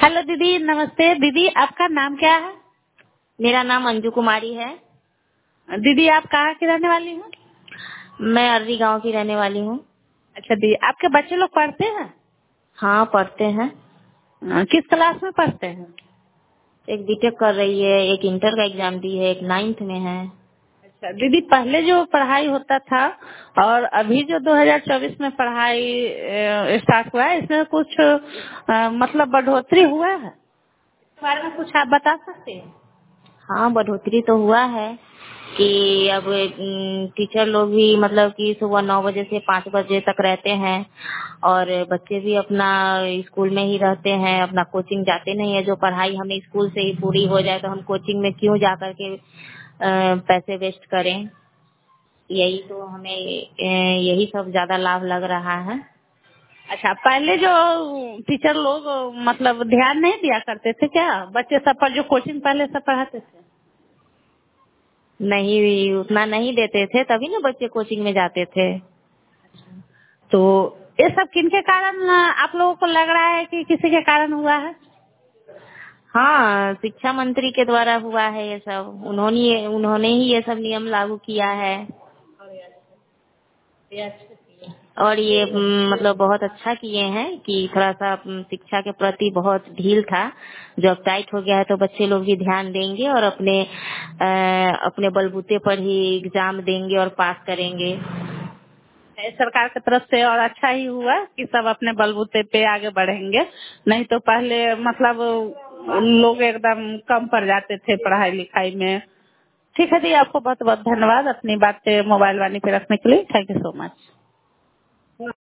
Hello दीदी, नमस्ते। दीदी आपका नाम क्या है? मेरा नाम अंजू कुमारी है। दीदी आप कहाँ की रहने वाली हैं? मैं अर्री गांव की रहने वाली हूँ। अच्छा दीदी, आपके बच्चे लोग पढ़ते हैं? हाँ, पढ़ते हैं। किस क्लास में पढ़ते हैं? एक बीटेक कर रही है, एक इंटर का एग्जाम दी है, एक 9th में है। अच्छा दीदी, पहले जो पढ़ाई होता था और अभी जो 2024 में पढ़ाई स्टार्ट हुआ है, इसमें कुछ मतलब बढ़ोतरी हुआ है? इस बारे में कुछ आप बता सकते हैं? हाँ, बढ़ोतरी तो हुआ है कि अब टीचर लोग भी मतलब कि सुबह 9 बजे से 5 बजे तक रहते हैं और बच्चे भी अपना स्कूल में ही रहते हैं, अपना कोचिंग जाते नहीं है। जो पढ़ाई हमें स्कूल से ही पूरी हो जाए तो हम कोचिंग में क्यों जा करके पैसे वेस्ट करें। यही तो हमें यही सब ज्यादा लाभ लग रहा है। अच्छा, पहले जो टीचर लोग मतलब ध्यान नहीं दिया करते थे क्या बच्चे सब पर, जो कोचिंग पहले सब पढ़ाते थे? नहीं, उतना नहीं देते थे, तभी ना बच्चे कोचिंग में जाते थे। तो ये सब किनके कारण आप लोगों को लग रहा है कि किसी के कारण हुआ है? हाँ, शिक्षा मंत्री के द्वारा हुआ है ये सब। उन्होंने ही ये सब नियम लागू किया है और ये मतलब बहुत अच्छा किए हैं कि थोड़ा सा शिक्षा के प्रति बहुत ढील था। जो अब टाइट हो गया है तो बच्चे लोग भी ध्यान देंगे और अपने बलबूते पर ही एग्जाम देंगे और पास करेंगे। सरकार की तरफ से और अच्छा ही हुआ कि सब अपने बलबूते पे आगे बढ़ेंगे। नहीं तो पहले मतलब लोग एकदम कम पड़ जाते थे पढ़ाई लिखाई में। ठीक है दी, आपको बहुत बहुत धन्यवाद अपनी बातें मोबाइल वाणी पे रखने के लिए। Thank you so much.